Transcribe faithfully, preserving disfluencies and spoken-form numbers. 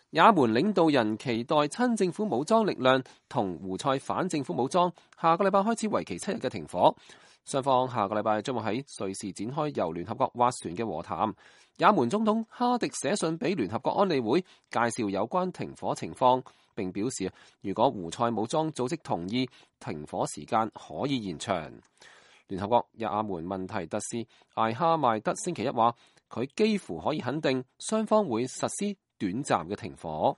也門領導人期待親政府武裝力量同胡塞反政府武裝下個禮拜開始為期七日嘅停火。雙方下個禮拜將會喺瑞士展開由聯合國斡旋嘅和談。也門總統哈迪寫信俾聯合國安理會，介紹有關停火情況，並表示如果胡塞武裝組織同意，停火時間可以延長。聯合國也門問題特使艾哈邁德星期一話，佢幾乎可以肯定雙方會實施短暫嘅停火。